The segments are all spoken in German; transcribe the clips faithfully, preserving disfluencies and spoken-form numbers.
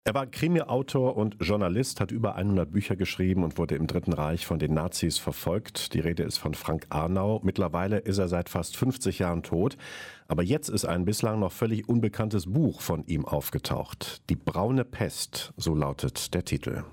Er war Krimi-Autor und Journalist, hat über hundert Bücher geschrieben und wurde im Dritten Reich von den Nazis verfolgt. Die Rede ist von Frank Arnau. Mittlerweile ist er seit fast fünfzig Jahren tot. Aber jetzt ist ein bislang noch völlig unbekanntes Buch von ihm aufgetaucht. Die braune Pest, so lautet der Titel.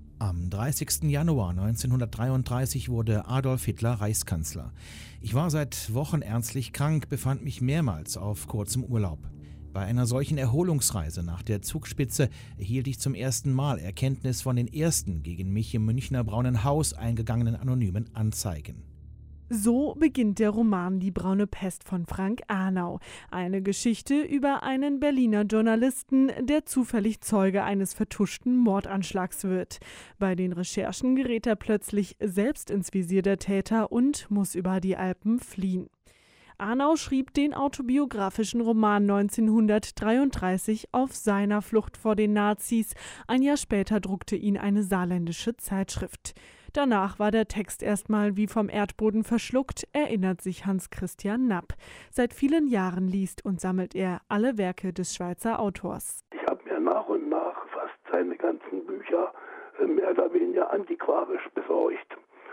Am dreißigsten Januar neunzehnhundertdreiunddreißig wurde Adolf Hitler Reichskanzler. Ich war seit Wochen ernstlich krank, befand mich mehrmals auf kurzem Urlaub. Bei einer solchen Erholungsreise nach der Zugspitze erhielt ich zum ersten Mal Erkenntnis von den ersten gegen mich im Münchner Braunen Haus eingegangenen anonymen Anzeigen. So beginnt der Roman Die braune Pest von Frank Arnau. Eine Geschichte über einen Berliner Journalisten, der zufällig Zeuge eines vertuschten Mordanschlags wird. Bei den Recherchen gerät er plötzlich selbst ins Visier der Täter und muss über die Alpen fliehen. Arnau schrieb den autobiografischen Roman neunzehnhundertdreiunddreißig auf seiner Flucht vor den Nazis. Ein Jahr später druckte ihn eine saarländische Zeitschrift. Danach war der Text erstmal wie vom Erdboden verschluckt, erinnert sich Hans-Christian Napp. Seit vielen Jahren liest und sammelt er alle Werke des Schweizer Autors. Ich habe mir nach und nach fast seine ganzen Bücher mehr oder weniger antiquarisch besorgt.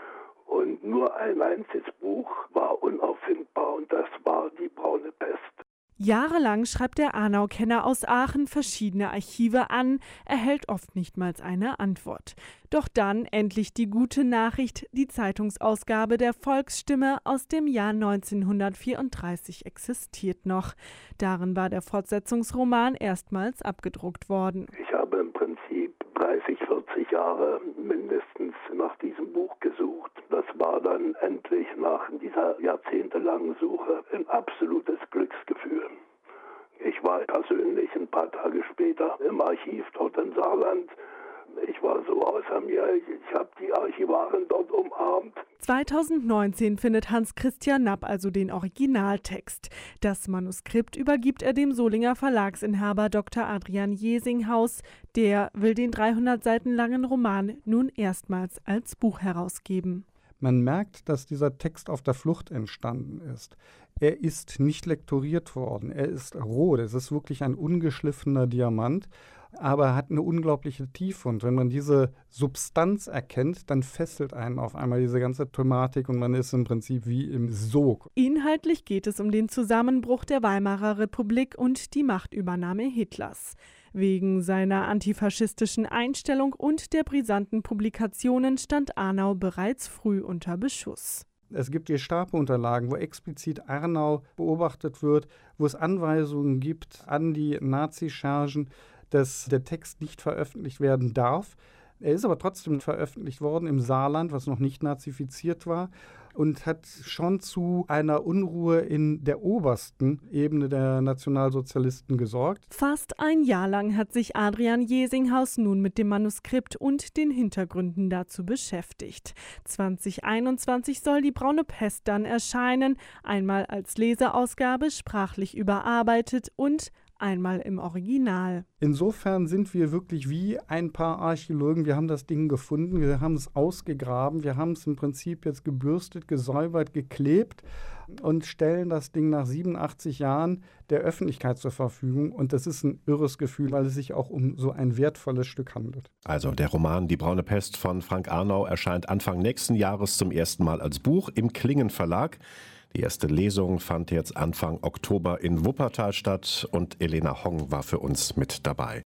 Und nur ein einziges Buch war unauffindbar und das war Die braune Pest. Jahrelang schreibt der Arnau-Kenner aus Aachen verschiedene Archive an, erhält oft nicht mal eine Antwort. Doch dann endlich die gute Nachricht, die Zeitungsausgabe der Volksstimme aus dem Jahr neunzehnhundertvierunddreißig existiert noch. Darin war der Fortsetzungsroman erstmals abgedruckt worden. Ich habe im Prinzip dreißig, vierzig Jahre mindestens nach diesem Buch gesucht. Das war dann endlich nach dieser jahrzehntelangen Suche ein absolutes Glücksgefühl. Ich war persönlich ein paar Tage später im Archiv dort im Saarland. Ich war so außer mir, ich habe die Archivaren dort umarmt. zweitausendneunzehn findet Hans-Christian Napp also den Originaltext. Das Manuskript übergibt er dem Solinger Verlagsinhaber Doktor Adrian Jesinghaus. Der will den dreihundert Seiten langen Roman nun erstmals als Buch herausgeben. Man merkt, dass dieser Text auf der Flucht entstanden ist. Er ist nicht lektoriert worden, er ist roh, es ist wirklich ein ungeschliffener Diamant, aber er hat eine unglaubliche Tiefe. Und wenn man diese Substanz erkennt, dann fesselt einen auf einmal diese ganze Thematik und man ist im Prinzip wie im Sog. Inhaltlich geht es um den Zusammenbruch der Weimarer Republik und die Machtübernahme Hitlers. Wegen seiner antifaschistischen Einstellung und der brisanten Publikationen stand Arnau bereits früh unter Beschuss. Es gibt Gestapo-Unterlagen, wo explizit Arnau beobachtet wird, wo es Anweisungen gibt an die Nazi-Chargen, dass der Text nicht veröffentlicht werden darf. Er ist aber trotzdem veröffentlicht worden im Saarland, was noch nicht nazifiziert war, und hat schon zu einer Unruhe in der obersten Ebene der Nationalsozialisten gesorgt. Fast ein Jahr lang hat sich Adrian Jesinghaus nun mit dem Manuskript und den Hintergründen dazu beschäftigt. zweitausendeinundzwanzig soll Die braune Pest dann erscheinen, einmal als Leseausgabe, sprachlich überarbeitet und einmal im Original. Insofern sind wir wirklich wie ein paar Archäologen. Wir haben das Ding gefunden, wir haben es ausgegraben, wir haben es im Prinzip jetzt gebürstet, gesäubert, geklebt und stellen das Ding nach siebenundachtzig Jahren der Öffentlichkeit zur Verfügung. Und das ist ein irres Gefühl, weil es sich auch um so ein wertvolles Stück handelt. Also der Roman Die braune Pest von Frank Arnau erscheint Anfang nächsten Jahres zum ersten Mal als Buch im Klingen Verlag. Die erste Lesung fand jetzt Anfang Oktober in Wuppertal statt und Elena Hong war für uns mit dabei.